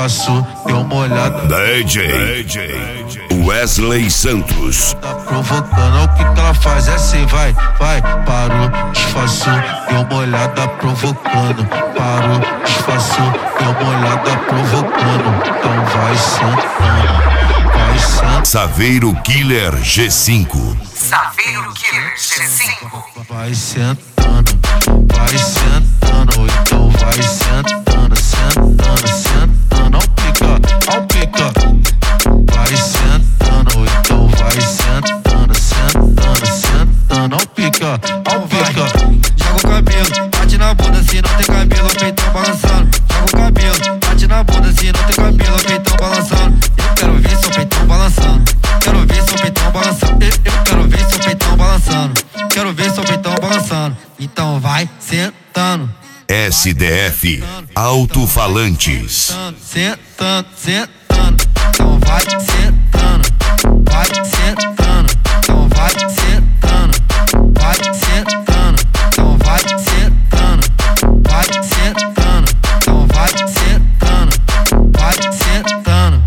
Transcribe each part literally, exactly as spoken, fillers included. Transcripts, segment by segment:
disfarçou, deu uma olhada. D J, D J Wesley Santos. Tá provocando, o que que ela faz? É assim, vai, vai. Parou, disfarçou, deu uma olhada provocando. Parou, disfarçou, deu uma olhada provocando. Então vai sentando, vai sentando. Saveiro Killer G cinco. Saveiro Killer G cinco. Vai sentando, vai sentando, então vai sentando, sentando, sentando. Não pica, não pica. Vai sentando, então vai sentando, sentando, sentando. Não pica, não pica. Joga o cabelo, bate na bunda se não tem cabelo, peitão balançando. Joga o cabelo, bate na bunda se não tem cabelo, peitão balançando. Eu quero ver seu peitão balançando. Quero ver seu peitão balançando. Eu, eu quero ver seu peitão balançando. Quero ver seu peitão balançando. Então vai sentando. S D F Alto-Falantes. Sentando, sentando. Então vai sentando. Vai sentando. Então vai sentando. Vai sentando. Então vai sentando. Vai sentando. Então vai sentando. Vai sentando.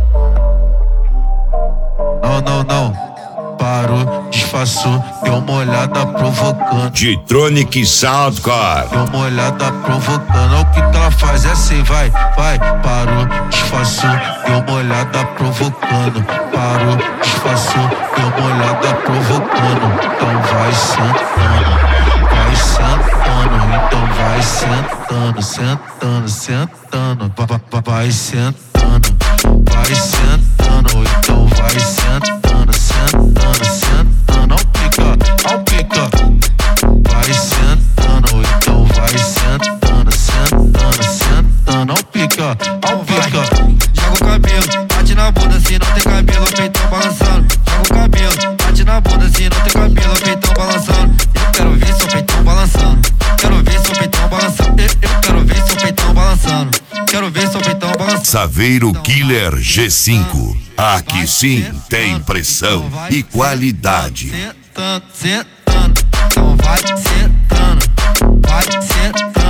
Não, não, não. Parou, disfarçou, deu uma olhada provocando. G-Tronic Soundcore. Deu uma olhada provocando, o que que ela faz? É assim, vai, vai. Parou, disfarçou, deu uma olhada provocando. Parou, disfarçou, deu uma olhada provocando. Então vai sentando, vai sentando. Então vai sentando, sentando, sentando. Vai, vai, vai sentando, vai sentando. Então vai sentando, sentando, sentando. Não pica, não pica. Vai sentando, então vai sentando, sentando, sentando. Não pica, não pica. Joga o cabelo, bate na bunda se não tem cabelo, peitão balançando. Joga o cabelo, bate na bunda se não tem cabelo, peitão balançando. Eu quero ver seu peitão balançando. Quero ver seu peitão balançando. Eu, eu quero ver seu peitão balançando. Quero ver seu peitão balançando. Saveiro Killer G cinco. Aqui sim tem pressão e qualidade. Sentando, sentando. Então vai sentando. Vai sentando.